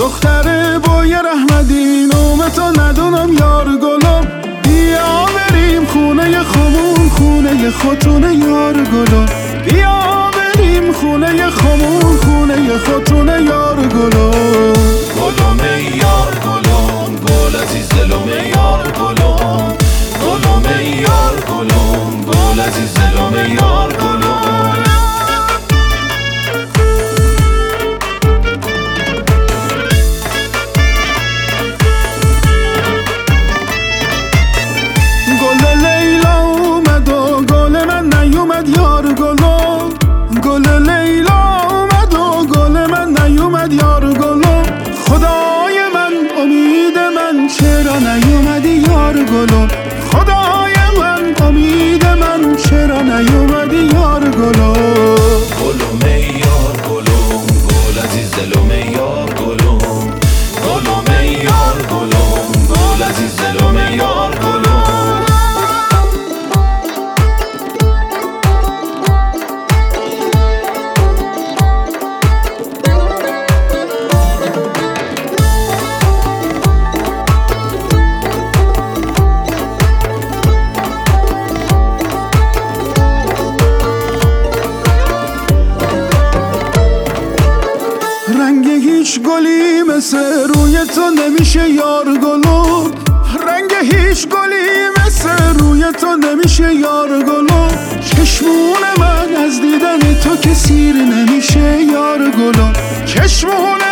دختره با یه رحمتی نومتو ندونم یار گلم بیا بریم خونه خمون خونه خودتونه یار گلم بیا بریم خونه خمون خونه خودتونه یار گلم گلم یار گلم گل عزیز دلم یار گلم گلم یار گلم گل عزیز دلم یار گلم گل لیلا اومد و گل من نیومد یار گلم گل لیلا اومد و گل من نیومد یار گلم خدای من امید من چرا نیومدی یار گلم خدای من امید من چرا نیومدی یار گلم گلم یار گلم گل عزیز دلم یار گلم گلم یار گلم گل عزیز دلم یار گلم رنگ هیچ گلی مثل روی تو نمیشه یار گلم رنگ هیچ گلی مثل روی تو نمیشه یار گلم چشمون من از دیدن تو که سیر نمیشه یار گلم چشمون